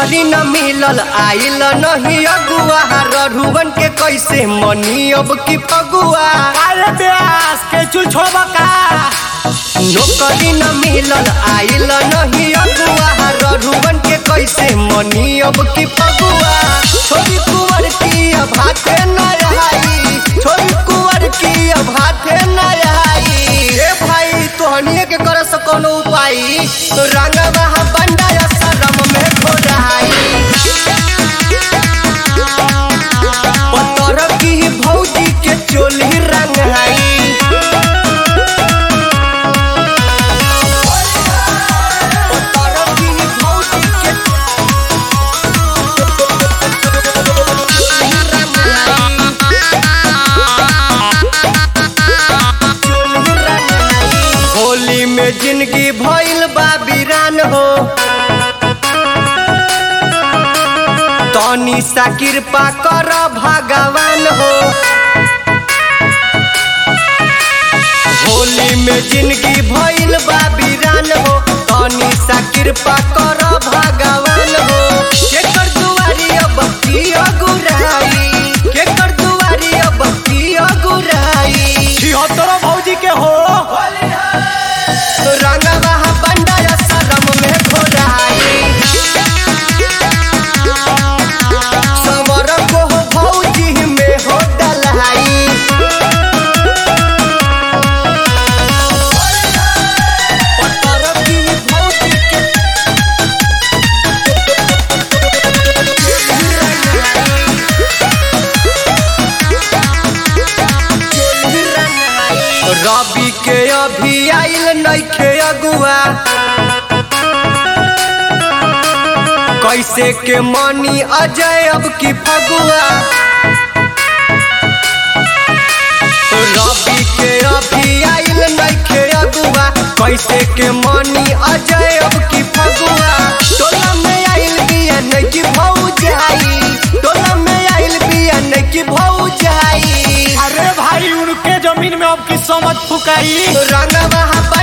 नौकरी न मिलल आइल नहीं अगुआ रघुवन के कैसे मनी अब की फगुआ अरे ब्यास के चुल छोड़बा का नौकरी न मिलल आइल नहीं अगुआ रघुवन के कैसे मनी अब की फगुआ छोरी कुंवर की अब हाथे न आई छोरी कुंवर की अब हाथे न आई ए भाई तोहनिए के कर कोनो उपाय तो रंगवा बंडा शरम में घोड़ाई पत्थर की भौजी के चोली रंगाई होली में जिंदगी भइल बा वीरान हो तनी सा कृपा कर भगवान हो होली में जिंदगी भइल बा वीरान हो तनी सा कृपा कर भगवान हो केकर दुआरी अब की अगुराई केकर दुआरी अब की अगुराई छिहत्तर भौजी के हो तो रंगवा बंडा शरम में घोड़ाई समर को भौजी में हो डलाई पत्थर की भौजी के रवि के अभी आइल नइखे अगुआ कैसे के मनी अजय अब की फगुआ रवि के अभी आइल नइखे अगुआ कैसे के मनी अजय अब की फगुआ टोला में आइल बिया नहीं की भौजाई टोला में आइल बिया नहीं की भौजाई अरे भाई उनके जमीन में अब की समझ फुकाई रंगवा